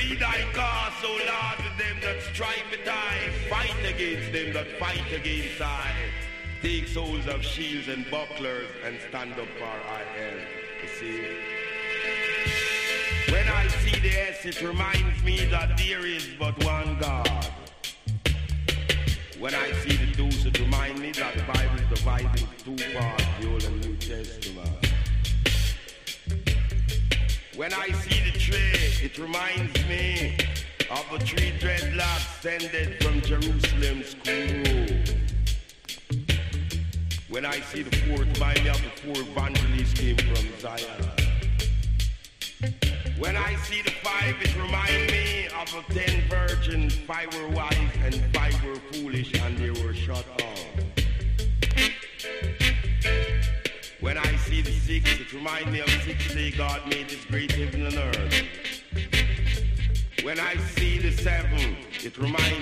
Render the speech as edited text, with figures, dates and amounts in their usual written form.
Plead thy cause, O Lord, with them that strive with I. Fight against them that fight against I. Take souls of shields and bucklers and stand up for I am. You see? When I see the S, it reminds me that there is but one God. When I see the deuce, it reminds me that the Bible is divided into two parts, the Old and New Testament. When I see the tree, it reminds me of the three dreadlocks descended from Jerusalem's school. When I see the fourth, remind me of the four evangelists came from Zion. When I see the five, it reminds me of the 10 virgins. 5 were wise and 5 were foolish, and they were shut off. When I see the 6, it reminds me of the 6th day God made this great heaven and earth. When I see the 7, it reminds